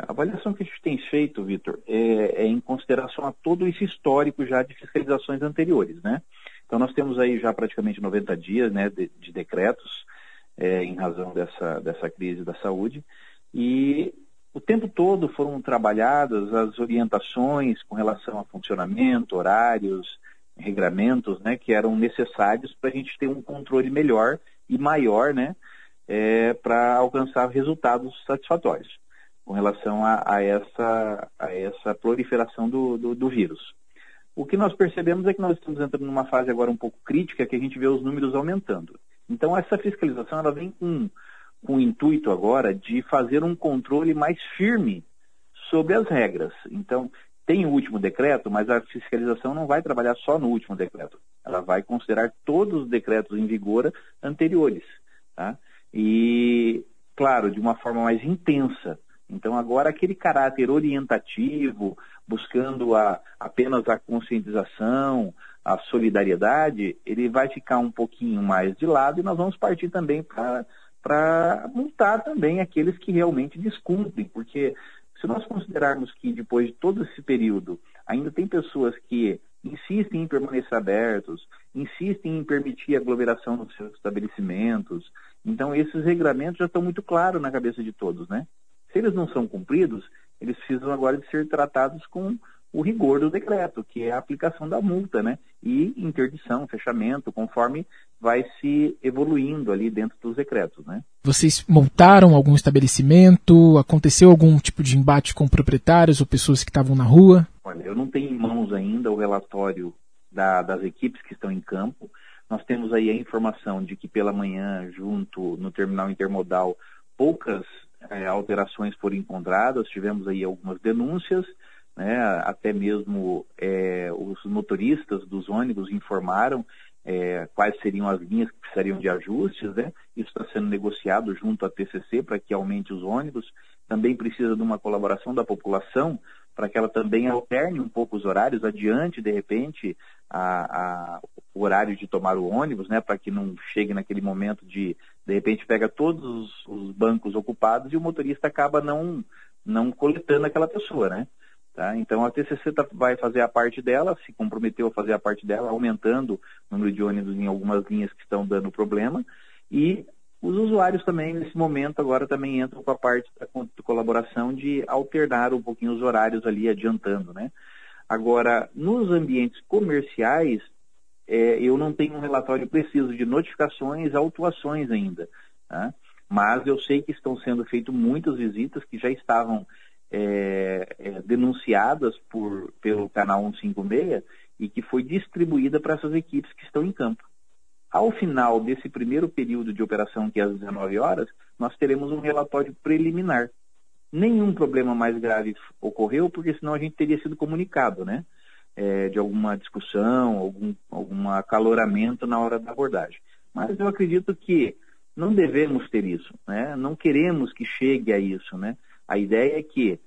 A avaliação que a gente tem feito, Vitor, é em consideração a todo esse histórico já de fiscalizações anteriores, né? Então nós temos aí já praticamente 90 dias, né, de decretos em razão dessa crise da saúde, e o tempo todo foram trabalhadas as orientações com relação a funcionamento, horários, regramentos, né, que eram necessários para a gente ter um controle melhor e maior, né, para alcançar resultados satisfatórios com relação a essa proliferação do vírus. O que nós percebemos é que nós estamos entrando numa fase agora um pouco crítica, que a gente vê os números aumentando. Então, essa fiscalização ela vem com o intuito agora de fazer um controle mais firme sobre as regras. Então, tem o último decreto, mas a fiscalização não vai trabalhar só no último decreto. Ela vai considerar todos os decretos em vigor anteriores, tá? E, claro, de uma forma mais intensa. Então, agora, aquele caráter orientativo, buscando apenas a conscientização, a solidariedade, ele vai ficar um pouquinho mais de lado e nós vamos partir também para multar também aqueles que realmente descumprem, porque se nós considerarmos que depois de todo esse período ainda tem pessoas que insistem em permanecer abertos, insistem em permitir aglomeração nos seus estabelecimentos, então esses regramentos já estão muito claros na cabeça de todos, né? Se eles não são cumpridos, eles precisam agora de ser tratados com o rigor do decreto, que é a aplicação da multa, né? E interdição, fechamento, conforme vai se evoluindo ali dentro dos decretos, né? Vocês multaram algum estabelecimento? Aconteceu algum tipo de embate com proprietários ou pessoas que estavam na rua? Olha, eu não tenho em mãos ainda o relatório das equipes que estão em campo. Nós temos aí a informação de que pela manhã, junto no terminal intermodal, poucas alterações foram encontradas, tivemos aí algumas denúncias, né, até mesmo os motoristas dos ônibus informaram quais seriam as linhas que precisariam de ajustes, né? Isso está sendo negociado junto à TCC para que aumente os ônibus. Também precisa de uma colaboração da população para que ela também alterne um pouco os horários, adiante de repente o horário de tomar o ônibus, né, para que não chegue naquele momento de repente pega todos os bancos ocupados e o motorista acaba não coletando aquela pessoa, né? Tá? Então a TCC vai fazer a parte dela, se comprometeu a fazer a parte dela, aumentando o número de ônibus em algumas linhas que estão dando problema, e os usuários também, nesse momento, agora também entram com a parte da colaboração de alternar um pouquinho os horários ali, adiantando, né? Agora, nos ambientes comerciais, eu não tenho um relatório preciso de notificações, autuações ainda, tá? Mas eu sei que estão sendo feitas muitas visitas que já estavam denunciadas pelo canal 156 e que foi distribuída para essas equipes que estão em campo. Ao final desse primeiro período de operação, que é às 19 horas, nós teremos um relatório preliminar. Nenhum problema mais grave ocorreu, porque senão a gente teria sido comunicado, né? De alguma discussão, algum acaloramento na hora da abordagem. Mas eu acredito que não devemos ter isso, né? Não queremos que chegue a isso, né? A ideia é que,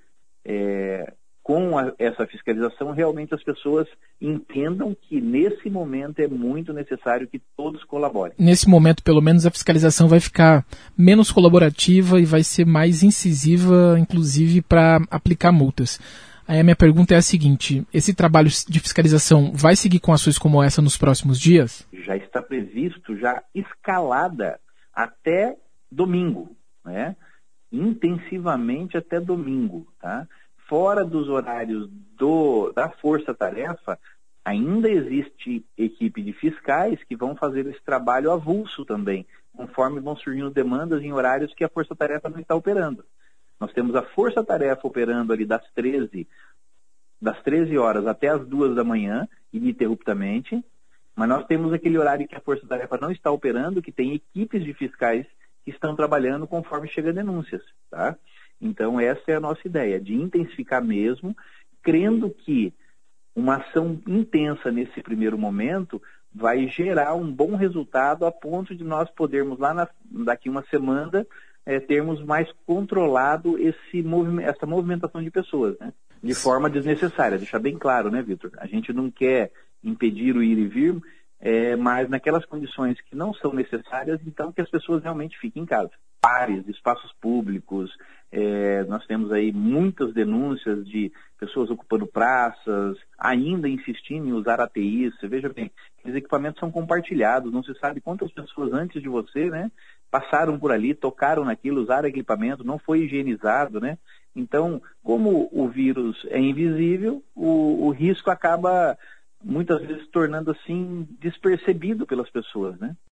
com essa fiscalização, realmente as pessoas entendam que, nesse momento, é muito necessário que todos colaborem. Nesse momento, pelo menos, a fiscalização vai ficar menos colaborativa e vai ser mais incisiva, inclusive, para aplicar multas. Aí a minha pergunta é a seguinte: esse trabalho de fiscalização vai seguir com ações como essa nos próximos dias? Já está previsto, já escalada até domingo, né? Intensivamente até domingo, tá? Fora dos horários da força-tarefa, ainda existe equipe de fiscais que vão fazer esse trabalho avulso também, conforme vão surgindo demandas em horários que a força-tarefa não está operando. Nós temos a força-tarefa operando ali das 13 horas até as 2 da manhã, ininterruptamente, mas nós temos aquele horário que a força-tarefa não está operando, que tem equipes de fiscais que estão trabalhando conforme chegam denúncias, tá? Então essa é a nossa ideia, de intensificar mesmo, crendo que uma ação intensa nesse primeiro momento vai gerar um bom resultado a ponto de nós podermos daqui uma semana termos mais controlado essa movimentação de pessoas, né? De forma desnecessária, deixar bem claro, né, Vitor? A gente não quer impedir o ir e vir, mas naquelas condições que não são necessárias, então que as pessoas realmente fiquem em casa. Bares, espaços públicos, nós temos aí muitas denúncias de pessoas ocupando praças, ainda insistindo em usar ATIs. Você veja bem, os equipamentos são compartilhados, não se sabe quantas pessoas antes de você, né, passaram por ali, tocaram naquilo, usaram equipamento, não foi higienizado, né? Então, como o vírus é invisível, o risco acaba muitas vezes tornando assim despercebido pelas pessoas, né?